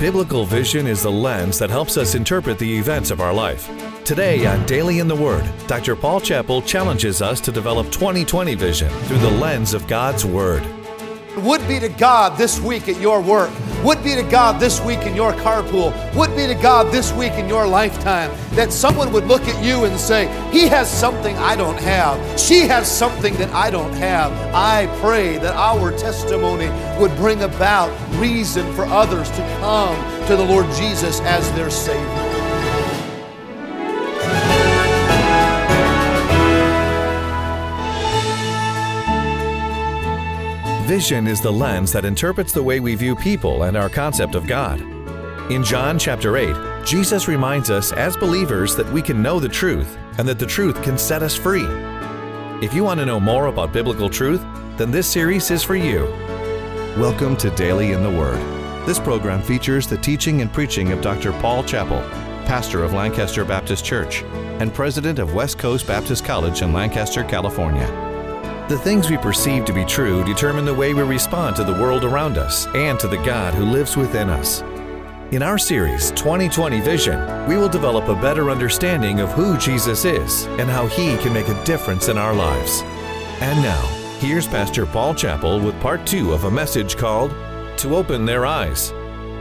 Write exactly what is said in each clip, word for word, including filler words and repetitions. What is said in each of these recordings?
Biblical vision is the lens that helps us interpret the events of our life. Today on Daily in the Word, Doctor Paul Chappell challenges us to develop twenty twenty vision through the lens of God's Word. Would be to God this week at your work. Would be to God this week in your carpool. Would be to God this week in your lifetime that someone would look at you and say, he has something I don't have. She has something that I don't have. I pray that our testimony would bring about reason for others to come to the Lord Jesus as their Savior. Vision is the lens that interprets the way we view people and our concept of God. In John chapter eight, Jesus reminds us as believers that we can know the truth and that the truth can set us free. If you want to know more about biblical truth, then this series is for you. Welcome to Daily in the Word. This program features the teaching and preaching of Doctor Paul Chappell, pastor of Lancaster Baptist Church and president of West Coast Baptist College in Lancaster, California. The things we perceive to be true determine the way we respond to the world around us and to the God who lives within us. In our series, twenty twenty Vision, we will develop a better understanding of who Jesus is and how He can make a difference in our lives. And now, here's Pastor Paul Chappell with part two of a message called, To Open Their Eyes.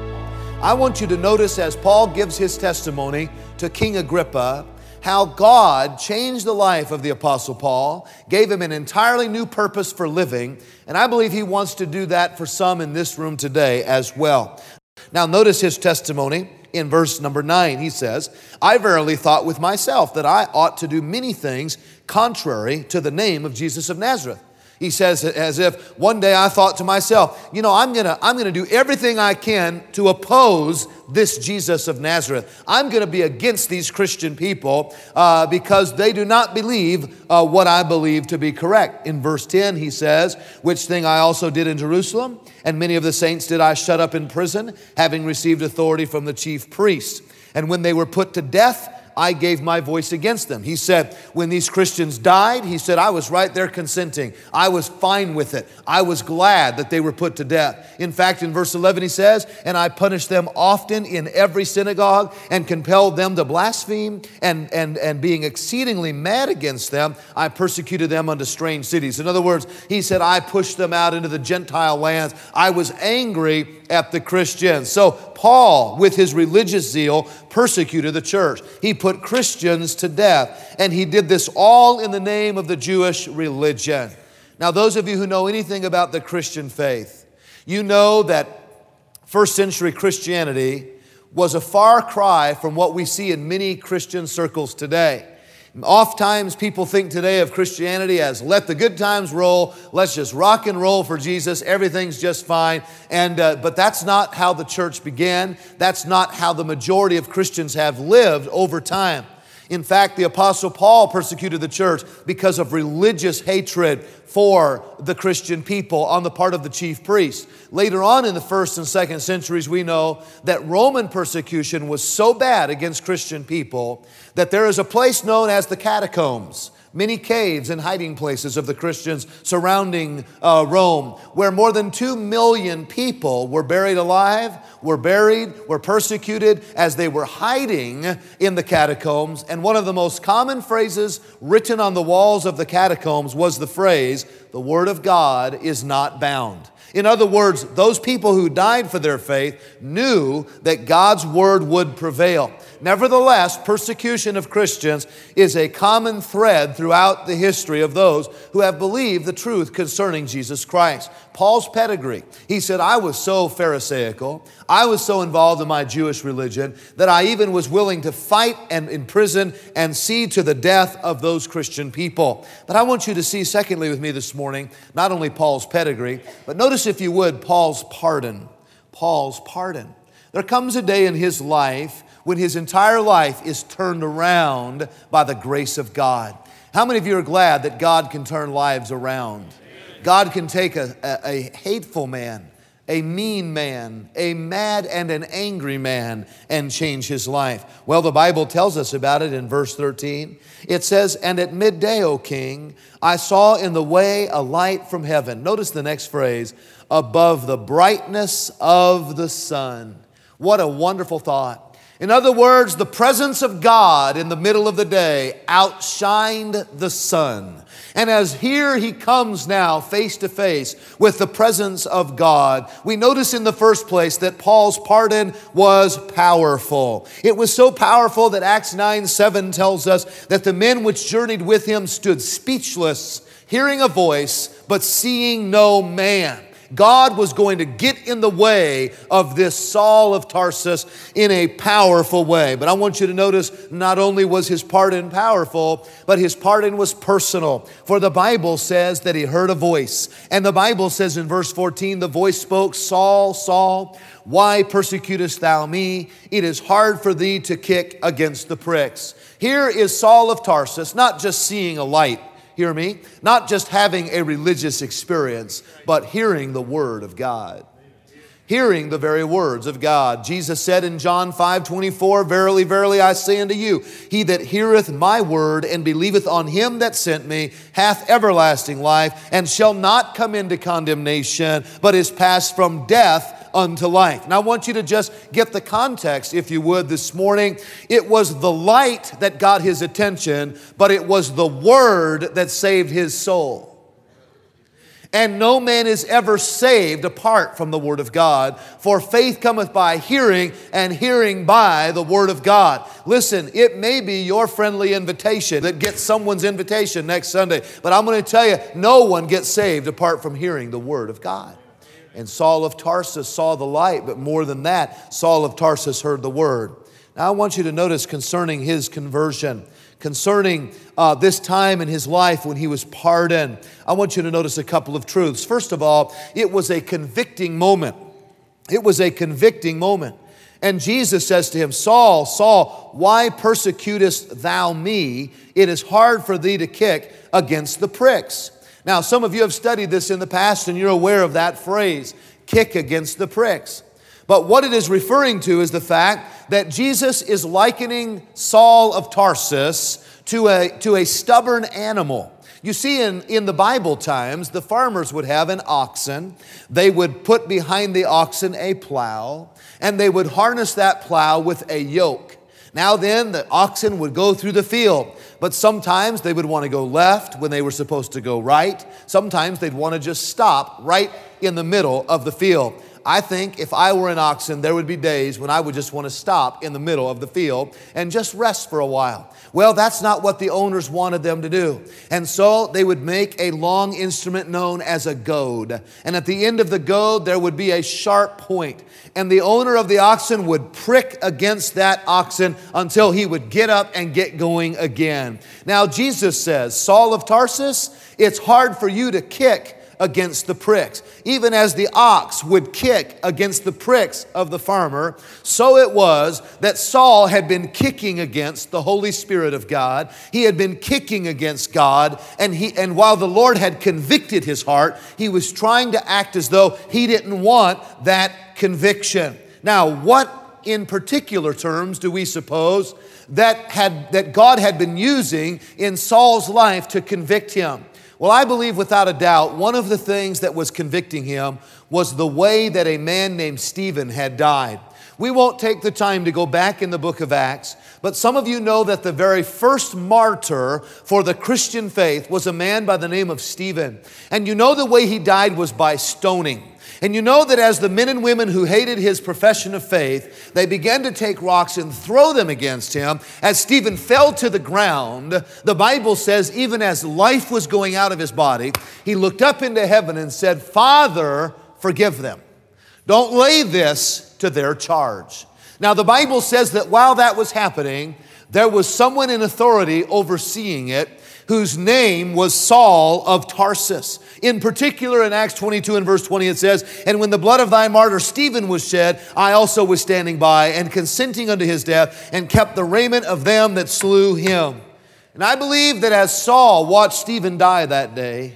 I want you to notice as Paul gives his testimony to King Agrippa, how God changed the life of the Apostle Paul, gave him an entirely new purpose for living, and I believe he wants to do that for some in this room today as well. Now notice his testimony in verse number nine. He says, I verily thought with myself that I ought to do many things contrary to the name of Jesus of Nazareth. He says as if one day I thought to myself, you know, I'm gonna, I'm gonna do everything I can to oppose this Jesus of Nazareth. I'm gonna be against these Christian people uh, because they do not believe uh, what I believe to be correct. In verse ten, he says, which thing I also did in Jerusalem, and many of the saints did I shut up in prison, having received authority from the chief priests. And when they were put to death, I gave my voice against them. He said, when these Christians died, he said, I was right there consenting. I was fine with it. I was glad that they were put to death. In fact, in verse eleven, he says, and I punished them often in every synagogue and compelled them to blaspheme, and, and, and being exceedingly mad against them, I persecuted them unto strange cities. In other words, he said, I pushed them out into the Gentile lands. I was angry at the Christians. So Paul, with his religious zeal, persecuted the church. He put Christians to death, and he did this all in the name of the Jewish religion. Now, those of you who know anything about the Christian faith, you know that first century Christianity was a far cry from what we see in many Christian circles today. Oftentimes people think today of Christianity as let the good times roll, let's just rock and roll for Jesus, everything's just fine. And uh, but that's not how the church began. That's not how the majority of Christians have lived over time. In fact, the Apostle Paul persecuted the church because of religious hatred for the Christian people on the part of the chief priests. Later on in the first and second centuries, we know that Roman persecution was so bad against Christian people that there is a place known as the catacombs, many caves and hiding places of the Christians surrounding uh, Rome, where more than two million people were buried alive, were buried, were persecuted as they were hiding in the catacombs. And one of the most common phrases written on the walls of the catacombs was the phrase, the Word of God is not bound. In other words, those people who died for their faith knew that God's Word would prevail. Nevertheless, persecution of Christians is a common thread throughout the history of those who have believed the truth concerning Jesus Christ. Paul's pedigree, he said, I was so Pharisaical, I was so involved in my Jewish religion that I even was willing to fight and imprison and see to the death of those Christian people. But I want you to see, secondly, with me this morning, not only Paul's pedigree, but notice, if you would, Paul's pardon. Paul's pardon. There comes a day in his life when his entire life is turned around by the grace of God. How many of you are glad that God can turn lives around? God can take a, a, a hateful man, a mean man, a mad and an angry man, and change his life. Well, the Bible tells us about it in verse thirteen. It says, and at midday, O king, I saw in the way a light from heaven. Notice the next phrase, above the brightness of the sun. What a wonderful thought. In other words, the presence of God in the middle of the day outshined the sun. And as here he comes now face to face with the presence of God, we notice in the first place that Paul's pardon was powerful. It was so powerful that Acts nine seven tells us that the men which journeyed with him stood speechless, hearing a voice, but seeing no man. God was going to get in the way of this Saul of Tarsus in a powerful way. But I want you to notice, not only was his pardon powerful, but his pardon was personal. For the Bible says that he heard a voice. And the Bible says in verse fourteen, the voice spoke, Saul, Saul, why persecutest thou me? It is hard for thee to kick against the pricks. Here is Saul of Tarsus, not just seeing a light. Hear me? Not just having a religious experience, but hearing the Word of God. Hearing the very words of God. Jesus said in John five twenty-four, Verily, verily, I say unto you, he that heareth my word and believeth on him that sent me hath everlasting life, and shall not come into condemnation, but is passed from death unto life. Now I want you to just get the context, if you would, this morning. It was the light that got his attention, but it was the word that saved his soul. And no man is ever saved apart from the Word of God. For faith cometh by hearing, and hearing by the Word of God. Listen, it may be your friendly invitation that gets someone's invitation next Sunday. But I'm going to tell you, no one gets saved apart from hearing the Word of God. And Saul of Tarsus saw the light, but more than that, Saul of Tarsus heard the Word. Now I want you to notice concerning his conversion, concerning uh, this time in his life when he was pardoned, I want you to notice a couple of truths. First of all, it was a convicting moment. It was a convicting moment. And Jesus says to him, Saul, Saul, why persecutest thou me? It is hard for thee to kick against the pricks. Now, some of you have studied this in the past and you're aware of that phrase, kick against the pricks. But what it is referring to is the fact that Jesus is likening Saul of Tarsus to a, to a stubborn animal. You see, in, in the Bible times, the farmers would have an oxen. They would put behind the oxen a plow, and they would harness that plow with a yoke. Now then, the oxen would go through the field, but sometimes they would want to go left when they were supposed to go right. Sometimes they'd want to just stop right in the middle of the field. I think if I were an oxen, there would be days when I would just want to stop in the middle of the field and just rest for a while. Well, that's not what the owners wanted them to do. And so they would make a long instrument known as a goad. And at the end of the goad, there would be a sharp point. And the owner of the oxen would prick against that oxen until he would get up and get going again. Now, Jesus says, Saul of Tarsus, it's hard for you to kick against the pricks. Even as the ox would kick against the pricks of the farmer, so it was that Saul had been kicking against the Holy Spirit of God. He had been kicking against God, and he and while the Lord had convicted his heart, he was trying to act as though he didn't want that conviction. Now, what in particular terms do we suppose that had that God had been using in Saul's life to convict him? Well, I believe without a doubt, one of the things that was convicting him was the way that a man named Stephen had died. We won't take the time to go back in the book of Acts, but some of you know that the very first martyr for the Christian faith was a man by the name of Stephen. And you know the way he died was by stoning. And you know that as the men and women who hated his profession of faith, they began to take rocks and throw them against him. As Stephen fell to the ground, the Bible says even as life was going out of his body, he looked up into heaven and said, Father, forgive them. Don't lay this to their charge. Now the Bible says that while that was happening, there was someone in authority overseeing it, whose name was Saul of Tarsus. In particular, in Acts twenty-two and verse twenty, it says, And when the blood of thy martyr Stephen was shed, I also was standing by, and consenting unto his death, and kept the raiment of them that slew him. And I believe that as Saul watched Stephen die that day,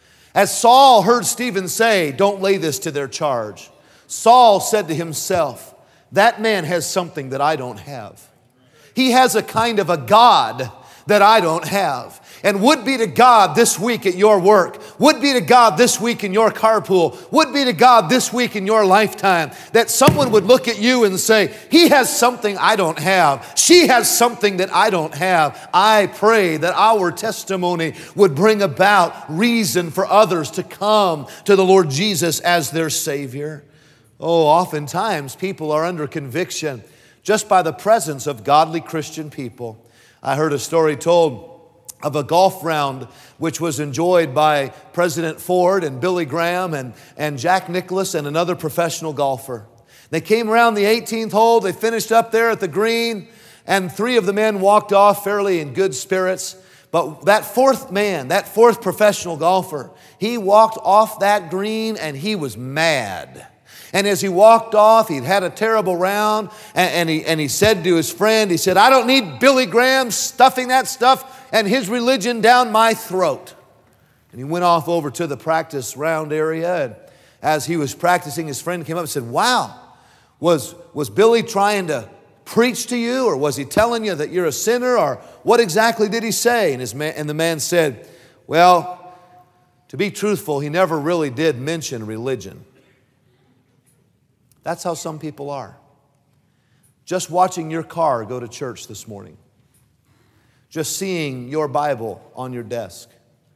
as Saul heard Stephen say, Don't lay this to their charge, Saul said to himself, That man has something that I don't have. He has a kind of a God that I don't have. And would be to God this week at your work, would be to God this week in your carpool, would be to God this week in your lifetime, that someone would look at you and say, he has something I don't have. She has something that I don't have. I pray that our testimony would bring about reason for others to come to the Lord Jesus as their Savior. Oh, oftentimes people are under conviction just by the presence of godly Christian people. I heard a story told of a golf round which was enjoyed by President Ford and Billy Graham and, and Jack Nicklaus and another professional golfer. They came around the eighteenth hole, they finished up there at the green, and three of the men walked off fairly in good spirits. But that fourth man, that fourth professional golfer, he walked off that green and he was mad. And as he walked off, he'd had a terrible round, and, and, he, and he said to his friend, he said, I don't need Billy Graham stuffing that stuff and his religion down my throat. And he went off over to the practice round area, and as he was practicing, his friend came up and said, wow, was, was Billy trying to preach to you, or was he telling you that you're a sinner, or what exactly did he say? And, his man, and the man said, well, to be truthful, he never really did mention religion. That's how some people are. Just watching your car go to church this morning. Just seeing your Bible on your desk.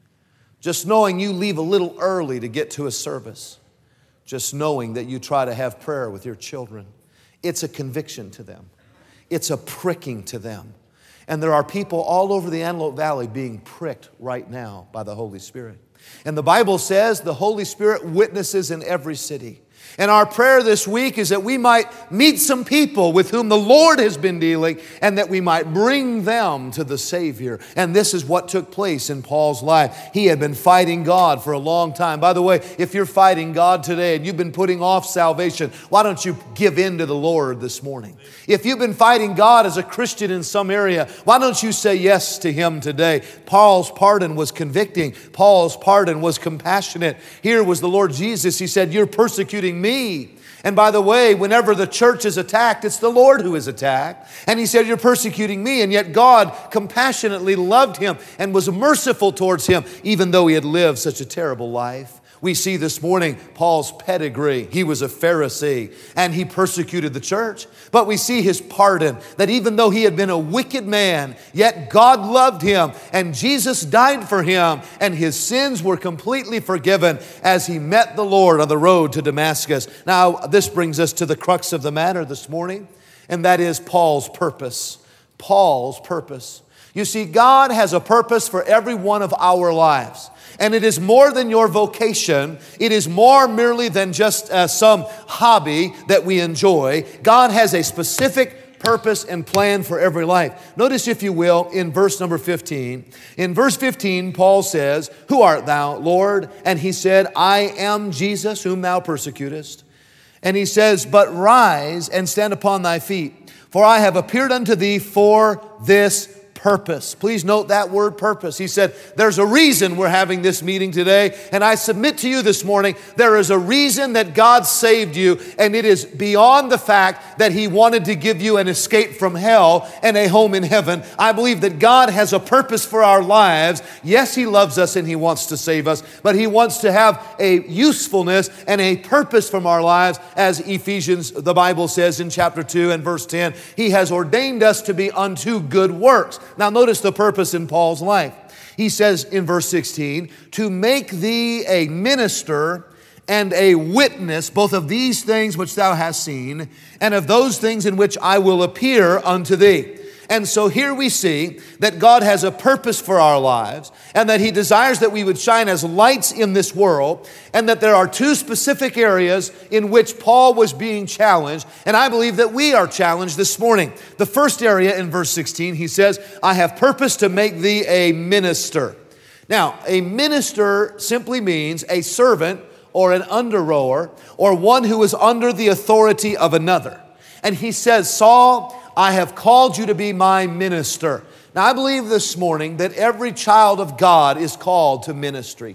Just knowing you leave a little early to get to a service. Just knowing that you try to have prayer with your children. It's a conviction to them. It's a pricking to them. And there are people all over the Antelope Valley being pricked right now by the Holy Spirit. And the Bible says the Holy Spirit witnesses in every city. And our prayer this week is that we might meet some people with whom the Lord has been dealing, and that we might bring them to the Savior. And this is what took place in Paul's life. He had been fighting God for a long time. By the way, if you're fighting God today and you've been putting off salvation, why don't you give in to the Lord this morning? If you've been fighting God as a Christian in some area, why don't you say yes to Him today? Paul's pardon was convicting. Paul's pardon was compassionate. Here was the Lord Jesus. He said, you're persecuting me. And by the way, whenever the church is attacked, it's the Lord who is attacked. And he said, you're persecuting me. And yet God compassionately loved him and was merciful towards him, even though he had lived such a terrible life. We see this morning Paul's pedigree. He was a Pharisee and he persecuted the church. But we see his pardon, that even though he had been a wicked man, yet God loved him and Jesus died for him, and his sins were completely forgiven as he met the Lord on the road to Damascus. Now, this brings us to the crux of the matter this morning, and that is Paul's purpose. Paul's purpose. You see, God has a purpose for every one of our lives. And it is more than your vocation. It is more merely than just uh, some hobby that we enjoy. God has a specific purpose and plan for every life. Notice, if you will, in verse number fifteen. In verse fifteen, Paul says, who art thou, Lord? And he said, I am Jesus, whom thou persecutest. And he says, but rise and stand upon thy feet, for I have appeared unto thee for this purpose. Please note that word purpose. He said, there's a reason we're having this meeting today, and I submit to you this morning, there is a reason that God saved you, and it is beyond the fact that He wanted to give you an escape from hell and a home in heaven. I believe that God has a purpose for our lives. Yes, He loves us and He wants to save us, but He wants to have a usefulness and a purpose from our lives, as Ephesians, the Bible says in chapter two and verse ten, He has ordained us to be unto good works. Now notice the purpose in Paul's life. He says in verse sixteen, to make thee a minister and a witness, both of these things which thou hast seen, and of those things in which I will appear unto thee. And so here we see that God has a purpose for our lives, and that He desires that we would shine as lights in this world, and that there are two specific areas in which Paul was being challenged, and I believe that we are challenged this morning. The first area in verse sixteen, he says, I have purpose to make thee a minister. Now, a minister simply means a servant or an under-rower, or one who is under the authority of another. And he says, Saul, I have called you to be my minister. Now, I believe this morning that every child of God is called to ministry.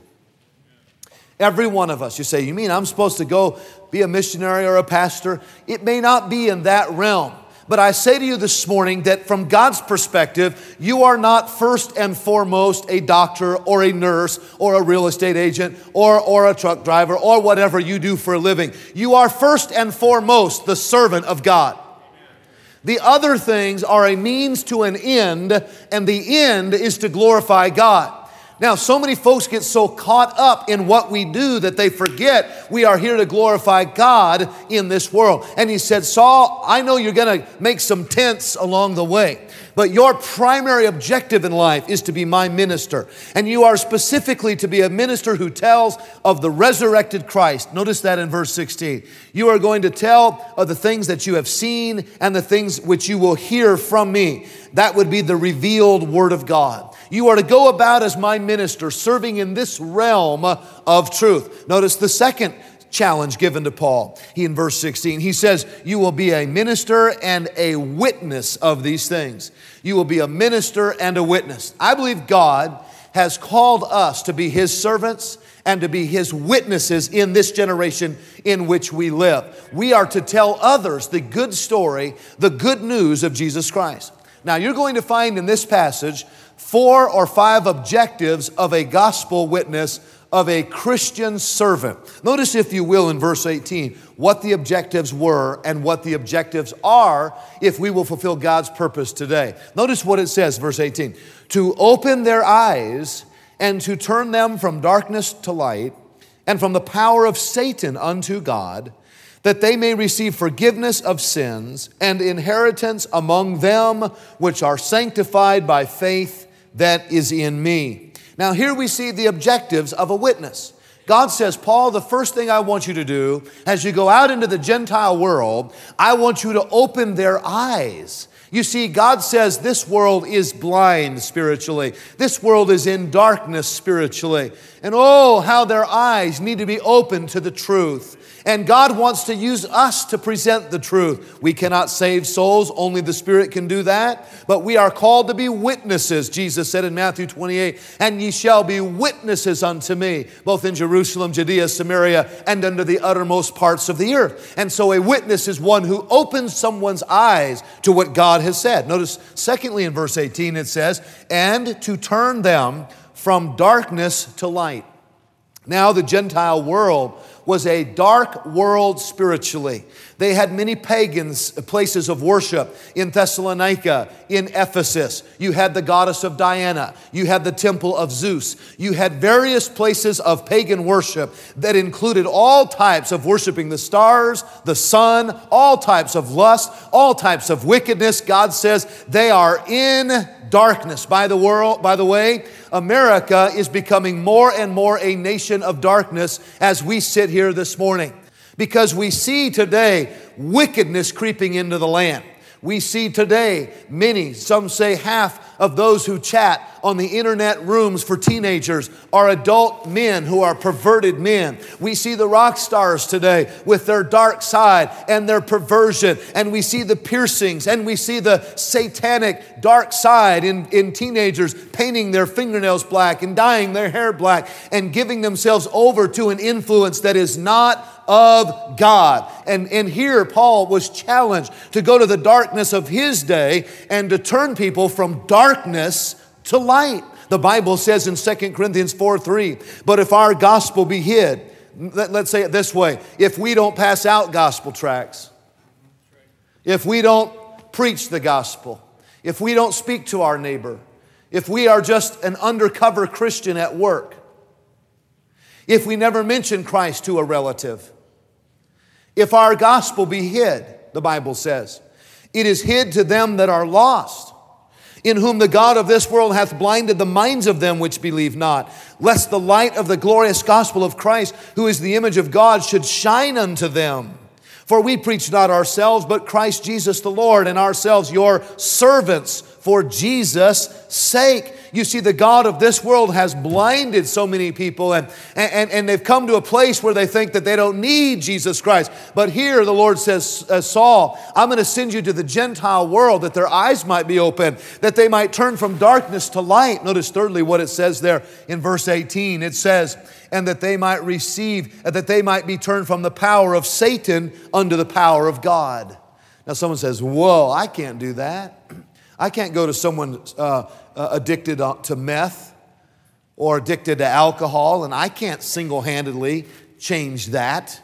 Every one of us. You say, you mean I'm supposed to go be a missionary or a pastor? It may not be in that realm, But I say to you this morning that from God's perspective, you are not first and foremost a doctor or a nurse or a real estate agent or, or a truck driver or whatever you do for a living. You are first and foremost the servant of God. The other things are a means to an end, and the end is to glorify God. Now, so many folks get so caught up in what we do that they forget we are here to glorify God in this world. And he said, Saul, I know you're going to make some tents along the way, but your primary objective in life is to be my minister. And you are specifically to be a minister who tells of the resurrected Christ. Notice that in verse sixteen. You are going to tell of the things that you have seen and the things which you will hear from me. That would be the revealed Word of God. You are to go about as my minister, serving in this realm of truth. Notice the second challenge given to Paul. He in verse sixteen, he says, you will be a minister and a witness of these things. You will be a minister and a witness. I believe God has called us to be His servants and to be His witnesses in this generation in which we live. We are to tell others the good story, the good news of Jesus Christ. Now, you're going to find in this passage four or five objectives of a gospel witness, of a Christian servant. Notice, if you will, in verse eighteen, what the objectives were and what the objectives are if we will fulfill God's purpose today. Notice what it says, verse eighteen, to open their eyes and to turn them from darkness to light and from the power of Satan unto God, that they may receive forgiveness of sins and inheritance among them which are sanctified by faith that is in me. Now here we see the objectives of a witness. God says, Paul, the first thing I want you to do as you go out into the Gentile world, I want you to open their eyes. You see, God says this world is blind spiritually. This world is in darkness spiritually. And oh, how their eyes need to be opened to the truth. And God wants to use us to present the truth. We cannot save souls. Only the Spirit can do that. But we are called to be witnesses. Jesus said in Matthew twenty-eight, and ye shall be witnesses unto me, both in Jerusalem, Judea, Samaria, and unto the uttermost parts of the earth. And so a witness is one who opens someone's eyes to what God has said. Notice, secondly, in verse eighteen, it says, and to turn them from darkness to light. Now, the Gentile world was a dark world spiritually. They had many pagans places of worship in Thessalonica, in Ephesus. You had the goddess of Diana. You had the temple of Zeus. You had various places of pagan worship that included all types of worshiping the stars, the sun, all types of lust, all types of wickedness. God says they are in darkness. By the world, by the way, America is becoming more and more a nation of darkness as we sit here this morning. Because we see today wickedness creeping into the land. We see today many, some say half of those who chat on the internet rooms for teenagers are adult men who are perverted men. We see the rock stars today with their dark side and their perversion. And we see the piercings and we see the satanic dark side in, in teenagers painting their fingernails black and dyeing their hair black and giving themselves over to an influence that is not of God. And, and here Paul was challenged to go to the darkness of his day and to turn people from darkness to light. The Bible says in Second Corinthians four three, but if our gospel be hid, let, let's say it this way, if we don't pass out gospel tracts, if we don't preach the gospel, if we don't speak to our neighbor, if we are just an undercover Christian at work, if we never mention Christ to a relative, if our gospel be hid, the Bible says, it is hid to them that are lost, in whom the God of this world hath blinded the minds of them which believe not, lest the light of the glorious gospel of Christ, who is the image of God, should shine unto them. For we preach not ourselves, but Christ Jesus the Lord, and ourselves your servants for Jesus' sake. You see, the God of this world has blinded so many people, and, and, and they've come to a place where they think that they don't need Jesus Christ. But here the Lord says, uh, Saul, I'm going to send you to the Gentile world that their eyes might be open, that they might turn from darkness to light. Notice thirdly what it says there in verse eighteen. It says, and that they might receive, that they might be turned from the power of Satan unto the power of God. Now someone says, whoa, I can't do that. I can't go to someone uh, uh, addicted to meth or addicted to alcohol, and I can't single-handedly change that.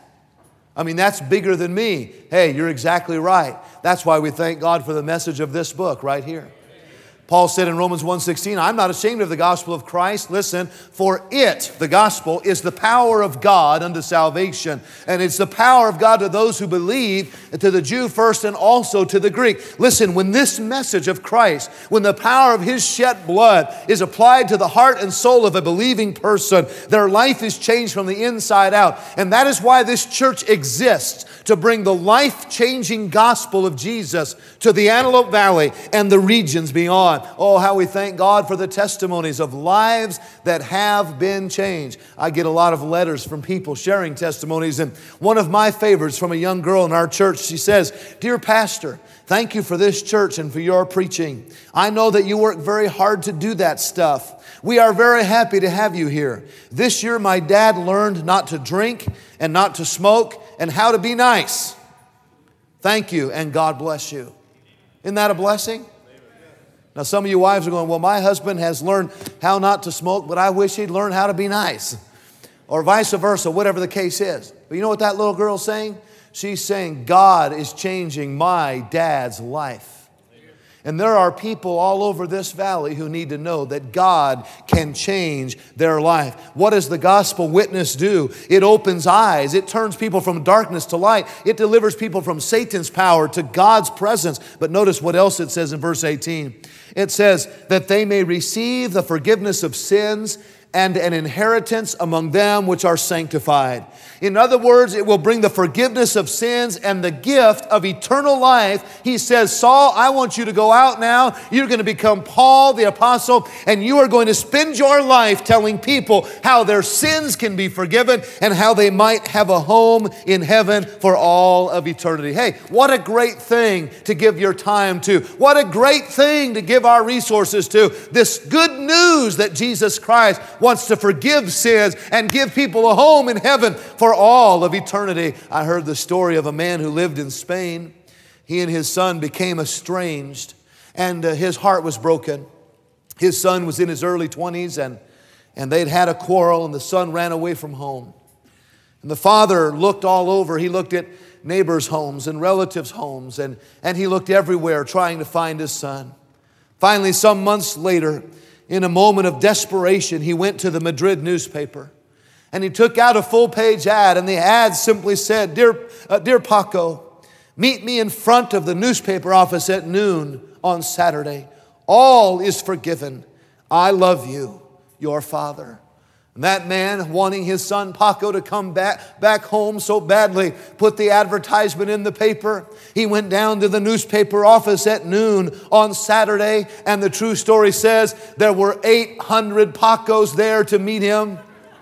I mean, that's bigger than me. Hey, you're exactly right. That's why we thank God for the message of this book right here. Paul said in Romans one sixteen, I'm not ashamed of the gospel of Christ. Listen, for it, the gospel, is the power of God unto salvation. And it's the power of God to those who believe, to the Jew first and also to the Greek. Listen, when this message of Christ, when the power of His shed blood is applied to the heart and soul of a believing person, their life is changed from the inside out. And that is why this church exists, to bring the life-changing gospel of Jesus to the Antelope Valley and the regions beyond. Oh, how we thank God for the testimonies of lives that have been changed. I get a lot of letters from people sharing testimonies, and one of my favorites from a young girl in our church, she says, Dear Pastor, thank you for this church and for your preaching. I know that you work very hard to do that stuff. We are very happy to have you here. This year, my dad learned not to drink and not to smoke and how to be nice. Thank you, and God bless you. Isn't that a blessing? Now, some of you wives are going, well, my husband has learned how not to smoke, but I wish he'd learn how to be nice. Or vice versa, whatever the case is. But you know what that little girl's saying? She's saying, God is changing my dad's life. And there are people all over this valley who need to know that God can change their life. What does the gospel witness do? It opens eyes. It turns people from darkness to light. It delivers people from Satan's power to God's presence. But notice what else it says in verse eighteen. It says that they may receive the forgiveness of sins and an inheritance among them which are sanctified. In other words, it will bring the forgiveness of sins and the gift of eternal life. He says, Saul, I want you to go out now. You're going to become Paul the apostle, and you are going to spend your life telling people how their sins can be forgiven and how they might have a home in heaven for all of eternity. Hey, what a great thing to give your time to. What a great thing to give our resources to. This good news that Jesus Christ wants to forgive sins and give people a home in heaven for all of eternity. I heard the story of a man who lived in Spain. He and his son became estranged, and uh, his heart was broken. His son was in his early twenties, and, and they'd had a quarrel, and the son ran away from home. And the father looked all over. He looked at neighbors' homes and relatives' homes, and, and he looked everywhere trying to find his son. Finally, some months later, in a moment of desperation, he went to the Madrid newspaper and he took out a full-page ad, and the ad simply said, Dear, uh, Dear Paco, meet me in front of the newspaper office at noon on Saturday. All is forgiven. I love you, your father. And that man, wanting his son Paco to come back, back home so badly, put the advertisement in the paper. He went down to the newspaper office at noon on Saturday, and the true story says there were eight hundred Pacos there to meet him,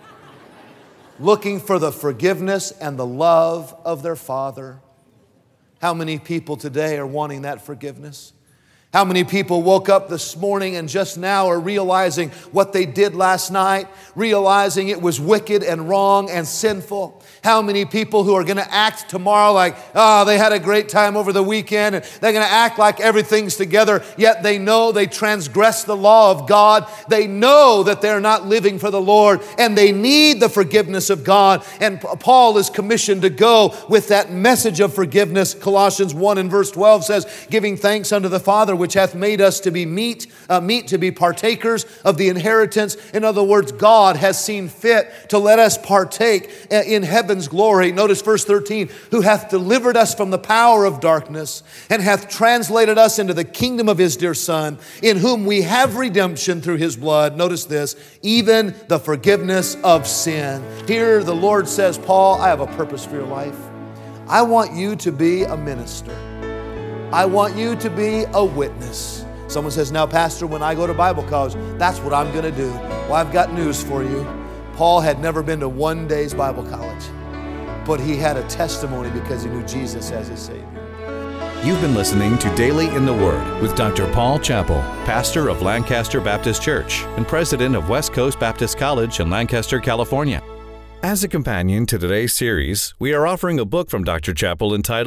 looking for the forgiveness and the love of their father. How many people today are wanting that forgiveness? How many people woke up this morning and just now are realizing what they did last night, realizing it was wicked and wrong and sinful? How many people who are going to act tomorrow like, oh, they had a great time over the weekend, and they're going to act like everything's together, yet they know they transgressed the law of God. They know that they're not living for the Lord, and they need the forgiveness of God. And Paul is commissioned to go with that message of forgiveness. Colossians one and verse twelve says, giving thanks unto the Father, which hath made us to be meet, uh, meet to be partakers of the inheritance. In other words, God has seen fit to let us partake in heaven's glory. Notice verse thirteen, who hath delivered us from the power of darkness and hath translated us into the kingdom of his dear Son, in whom we have redemption through his blood. Notice this, even the forgiveness of sin. Here the Lord says, Paul, I have a purpose for your life. I want you to be a minister. I want you to be a witness. Someone says, now, Pastor, when I go to Bible college, that's what I'm going to do. Well, I've got news for you. Paul had never been to one day's Bible college, but he had a testimony because he knew Jesus as his Savior. You've been listening to Daily in the Word with Doctor Paul Chappell, pastor of Lancaster Baptist Church and president of West Coast Baptist College in Lancaster, California. As a companion to today's series, we are offering a book from Doctor Chappell entitled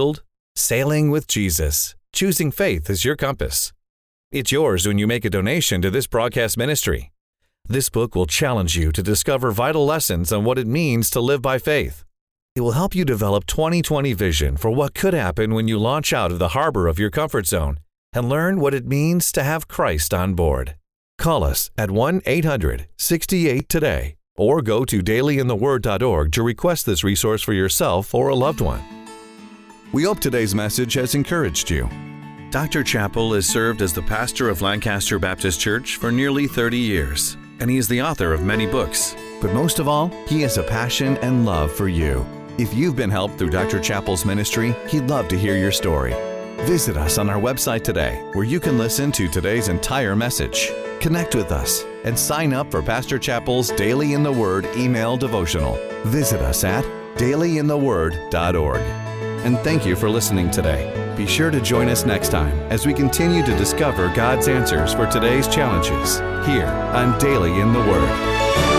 Sailing with Jesus. Choosing faith as your compass. It's yours when you make a donation to this broadcast ministry. This book will challenge you to discover vital lessons on what it means to live by faith. It will help you develop twenty twenty vision for what could happen when you launch out of the harbor of your comfort zone and learn what it means to have Christ on board. Call us at one eight hundred sixty-eight today or go to daily in the word dot org to request this resource for yourself or a loved one. We hope today's message has encouraged you. Doctor Chappell has served as the pastor of Lancaster Baptist Church for nearly thirty years, and he is the author of many books. But most of all, he has a passion and love for you. If you've been helped through Doctor Chappell's ministry, he'd love to hear your story. Visit us on our website today, where you can listen to today's entire message. Connect with us and sign up for Pastor Chappell's Daily in the Word email devotional. Visit us at daily in the word dot org. And thank you for listening today. Be sure to join us next time as we continue to discover God's answers for today's challenges here on Daily in the Word.